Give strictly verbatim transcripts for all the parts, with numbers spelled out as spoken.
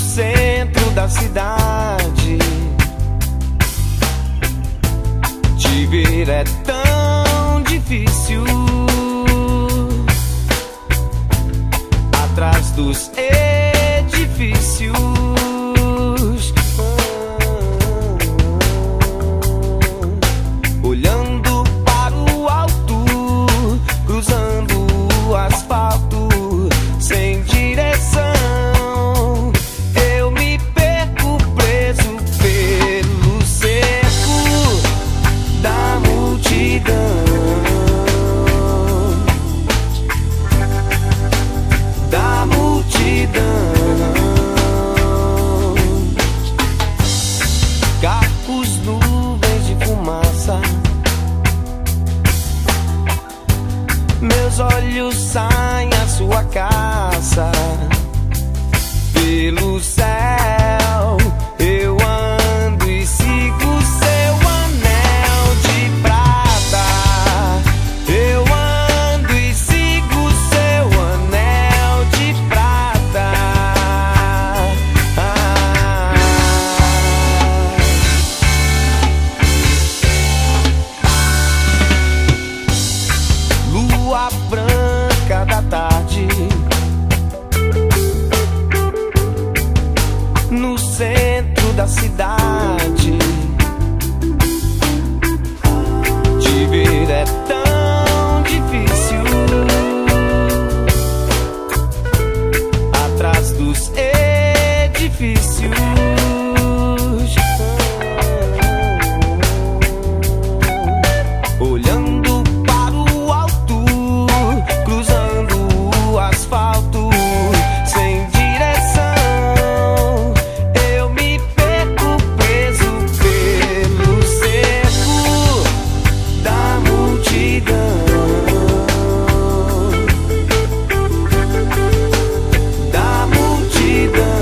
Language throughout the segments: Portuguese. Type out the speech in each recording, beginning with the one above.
centro da cidade. Te ver é tão difícil. Atrás dos edifícios, olhando para o alto, cruzando o asfalto sem direção. Eu me perco preso pelo cerco da multidão. Da multidão. Carros, nuvens de fumaça. Meus olhos saem à sua caça. Pelo céu eu ando e sigo seu anel de prata. Eu ando e sigo seu anel de prata. Ah. Lua branca da tarde, no centro da cidade. Te ver é tão difícil. Atrás dos edifícios, olhando para o alto, cruzando o asfalto sem direção. Eu me perco preso pelo cerco da multidão. Da multidão.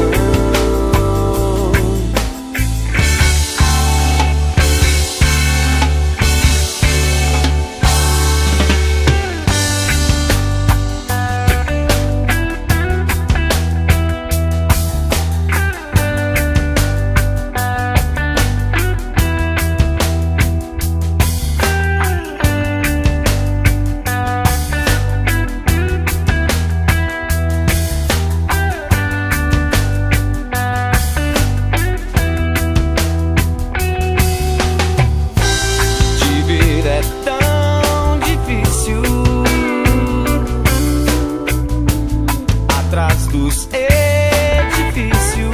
Te ver é tão difícil. Atrás dos edifícios,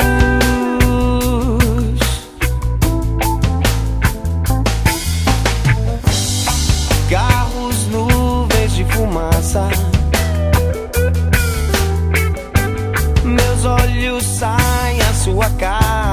carros, nuvens de fumaça. Meus olhos saem à sua cara.